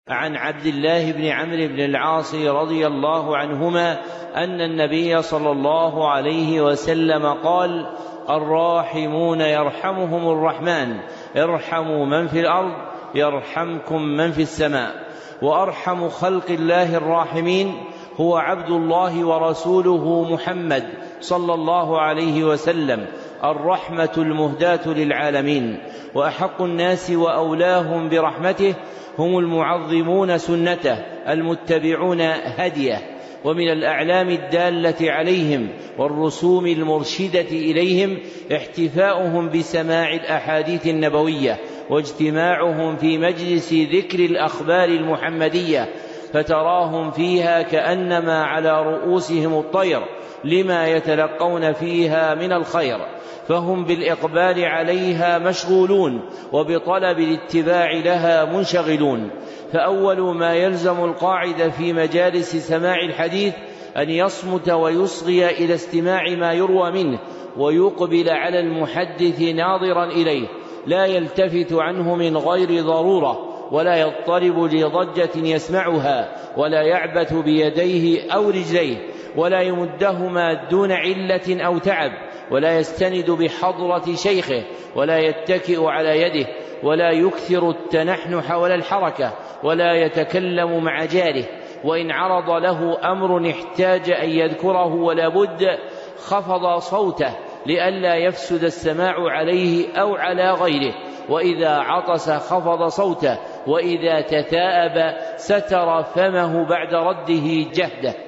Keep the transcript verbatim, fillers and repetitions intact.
عن عبد الله بن عمرو بن العاص رضي الله عنهما أن النبي صلى الله عليه وسلم قال: الراحمون يرحمهم الرحمن، ارحموا من في الأرض يرحمكم من في السماء. وأرحم خلق الله الراحمين هو عبد الله ورسوله محمد صلى الله عليه وسلم، الرحمة المهداة للعالمين. وأحق الناس وأولاهم برحمته هم المعظمون سنته المتبعون هديه. ومن الأعلام الدالة عليهم والرسوم المرشدة إليهم احتفاؤهم بسماع الأحاديث النبوية واجتماعهم في مجلس ذكر الأخبار المحمدية، فتراهم فيها كأنما على رؤوسهم الطير لما يتلقون فيها من الخير، فهم بالإقبال عليها مشغولون وبطلب الاتباع لها منشغلون. فأول ما يلزم القاعد في مجالس سماع الحديث أن يصمت ويصغي إلى استماع ما يروى منه، ويقبل على المحدث ناظرا إليه، لا يلتفت عنه من غير ضرورة، ولا يضطرب لضجة يسمعها، ولا يعبث بيديه أو رجليه، ولا يمدهما دون علة أو تعب، ولا يستند بحضرة شيخه، ولا يتكئ على يده، ولا يكثر التنحنح ولا الحركة، ولا يتكلم مع جاره. وإن عرض له أمر احتاج أن يذكره ولا بد خفض صوته لئلا يفسد السماع عليه أو على غيره. وإذا عطس خفض صوته، وإذا تثاءب ستر فمه بعد رده جهده.